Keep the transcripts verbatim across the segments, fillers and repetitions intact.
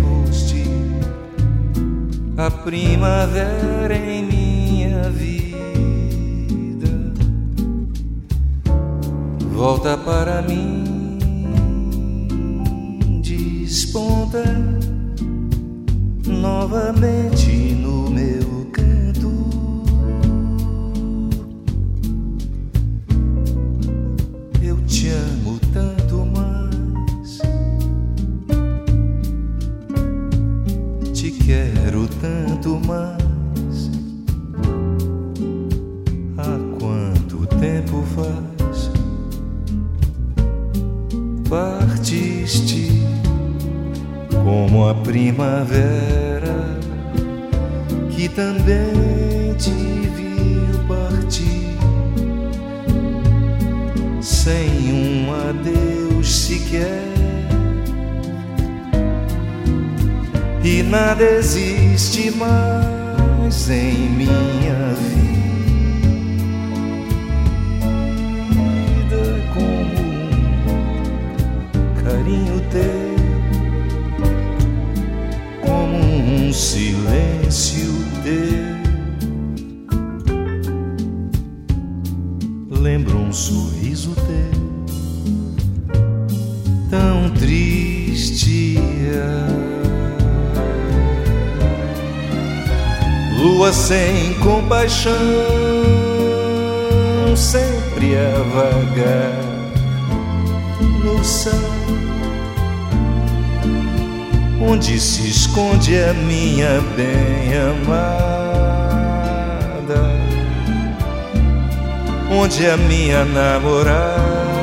foste a primavera em minha vida. Volta para mim, desponta novamente no meu canto. Eu te amo tanto mais, te quero tanto mais. Há quanto tempo faz partiste como a primavera, que também te viu partir, sem um adeus sequer. E nada existe mais em minha vida como um carinho teu, como um silêncio teu. Lembro um sorriso teu, tão triste. Lua sem compaixão, sempre a vagar no céu, onde se esconde a minha bem-amada, onde a minha namorada.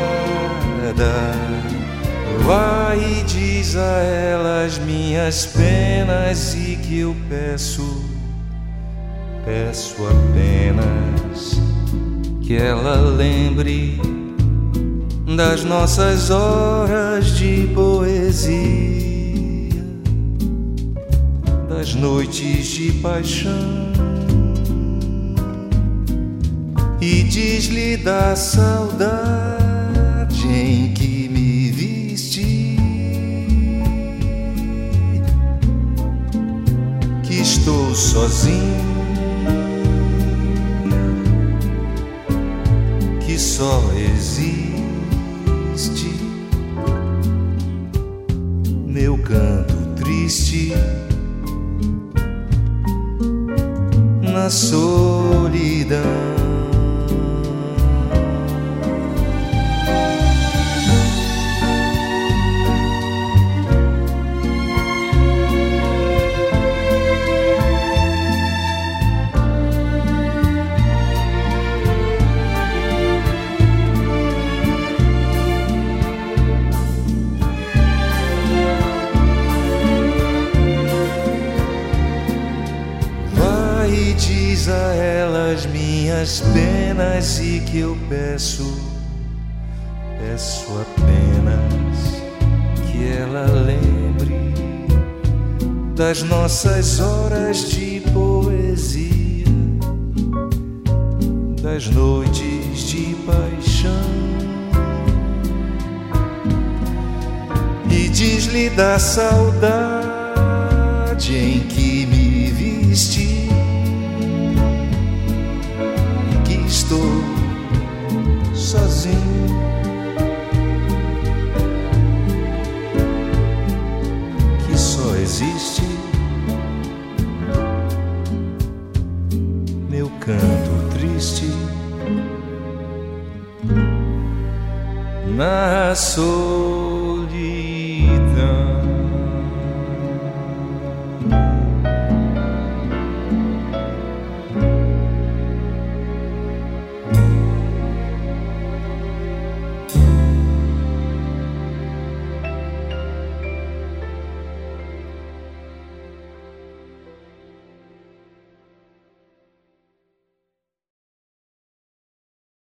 Vai e diz a ela as minhas penas e que eu peço, peço apenas que ela lembre das nossas horas de poesia, das noites de paixão, e diz-lhe da saudade em que me viste, que estou sozinho, que só existe meu canto triste na solidão. Diz a ela as minhas penas e que eu peço, peço apenas que ela lembre das nossas horas de poesia, das noites de paixão, e diz-lhe da saudade em que me viste, estou sozinho, que só existe